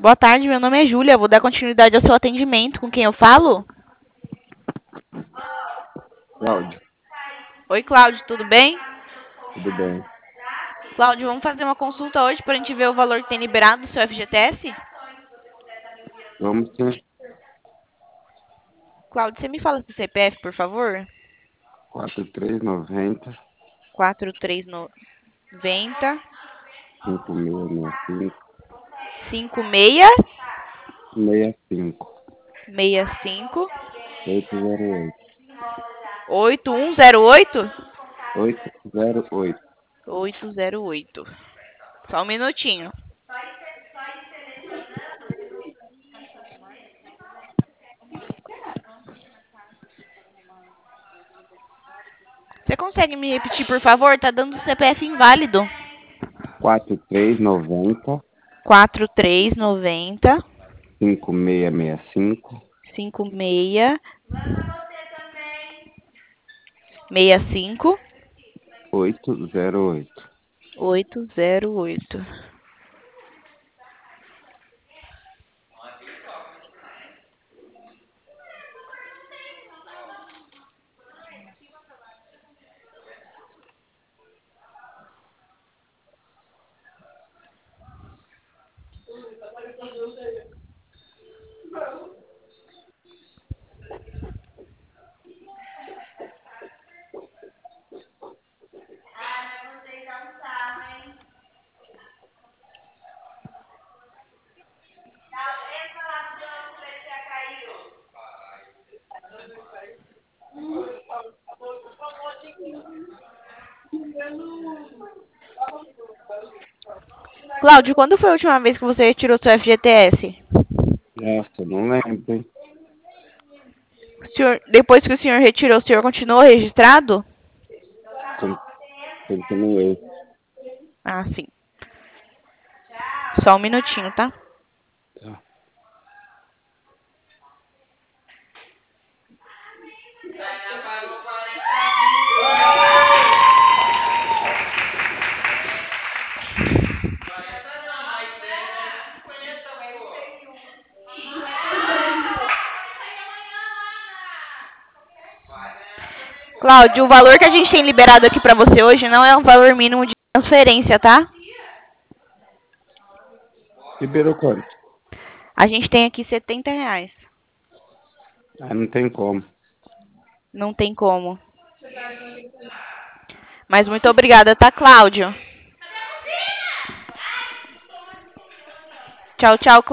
Boa tarde, meu nome é Júlia. Vou dar continuidade ao seu atendimento. Com quem eu falo? Cláudio, Oi, Cláudio, tudo bem? tudo bem? Cláudio, vamos fazer uma consulta hoje para a gente ver o valor que tem liberado do seu FGTS? Vamos sim. Cláudio, você me fala seu CPF, por favor? 4390 4390 5665 5665 65 808 8108 808. 808. Só um minutinho. Você consegue me repetir, por favor? Tá dando CPF inválido. 4390 4390 5665 5665 808. 808. Cláudio, quando foi a última vez que você retirou seu FGTS? Nossa, não lembro, hein? Depois que o senhor retirou, o senhor continuou registrado? Con- Continuei. Ah, sim. Só um minutinho, tá? Tá. Cláudio, o valor que a gente tem liberado aqui pra você hoje não é um valor mínimo de transferência, tá? Liberou quanto? A gente tem aqui R$ 70. Ah, não tem como. Não tem como. Mas muito obrigada, tá, Cláudio? Tchau, tchau, Cláudio.